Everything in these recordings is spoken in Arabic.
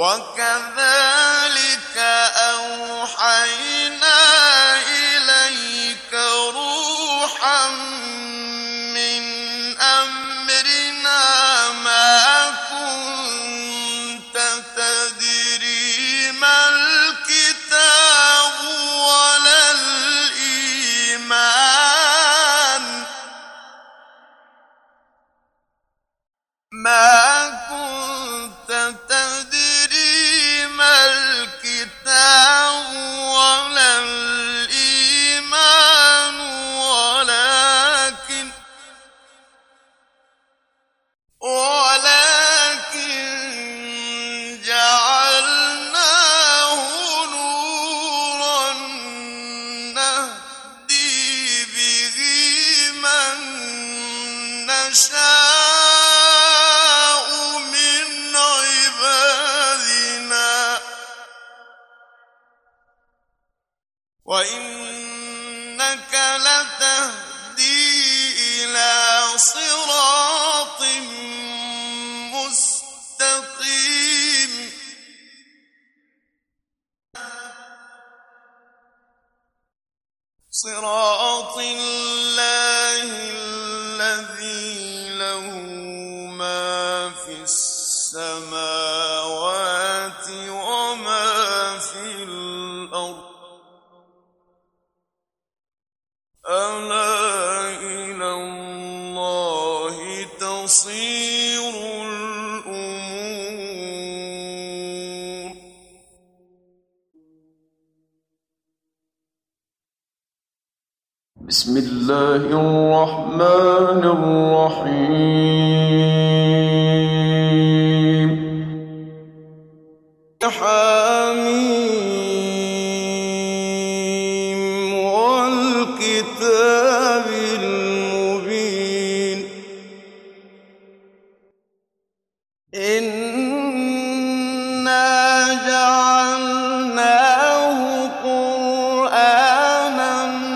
وَكَذَلِكَ أَوْحَيْنَا إِلَيْكَ رُوحًا مِّنْ أَمْرِنَا مَا كُنتَ تَدْرِي مَا الْكِتَابُ وَلَا الْإِيمَانُ ولكن جعلناه نورا نهدي به من نشاء من عبادنا وإنك لتهدي إلى صراط مستقيم صراط الله الذي له ما في السماوات وما في الأرض ألا إلى الله تصير الأمور بسم الله الرحمن الرحيم حميم والكتاب المبين إنا جعلناه قرآنا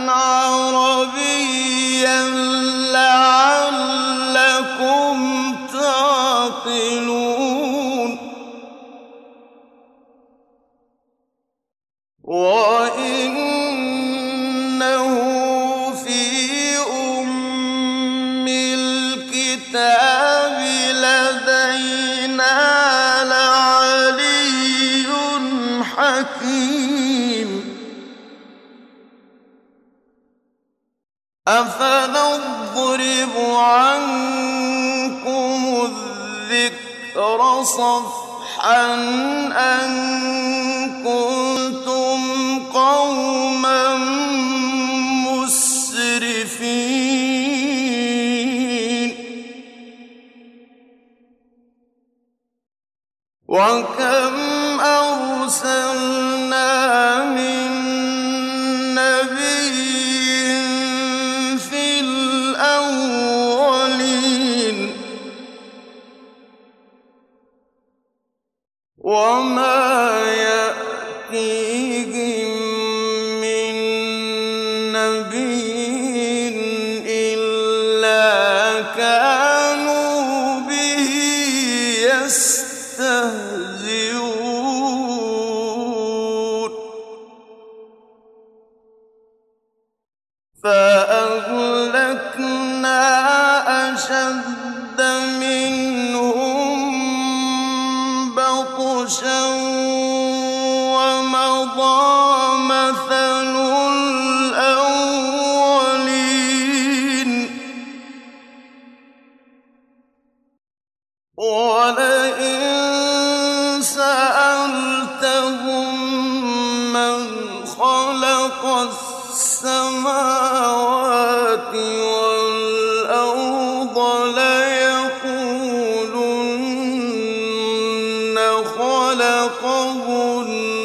عربيا لعلكم تعقلون وإنه في أم الكتاب لدينا لعلي حكيم أفنضرب عنكم الذكر صفحا أن كنتم قوما مسرفين وكم أرسلنا من نبي في الأولين وما يأتيهم من نبي إلا كانوا به يستهزئون فأهلكنا أشد منهم بطشا ومضى مثل الأولين ولئن سألتهم من خلق السماوات والأرض ليقولن خلقهن